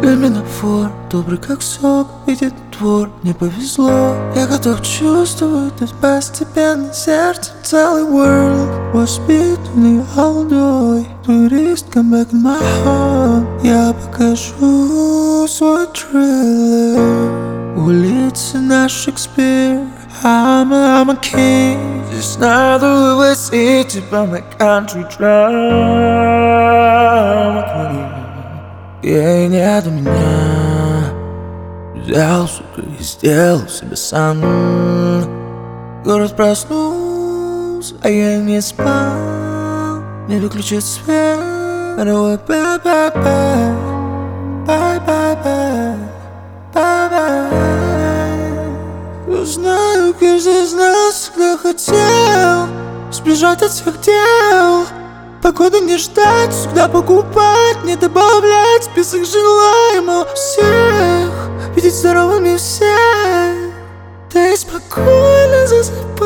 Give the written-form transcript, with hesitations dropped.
Люминофор, добрый как сок, видит двор. Не повезло, я готов чувствовать, но постепенно сердце целый world. Воспитанный алдой, турист, come back in my home. Я покажу свой трейлер. Улицы на Шекспир, I'm a king. Здесь надо вывозить тебя, my country drama queen. Ей не до меня. Взял, сука, и сделал себе сам. Город проснулся, а я не спал. Не выключить свет. Bye, bye, bye, bye. Bye, bye, bye. Bye, bye. Знаю, каждый из нас всегда хотел сбежать от всех дел. Погоды не ждать, всегда покупать, не добавлять список желаемого всех. Видеть здоровыми всех, да и спокойно засыпать.